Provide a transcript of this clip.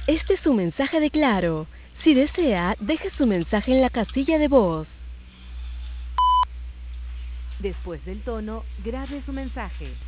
Este es su mensaje de Claro. Si desea, deje su mensaje en la casilla de voz. Después del tono, grabe su mensaje.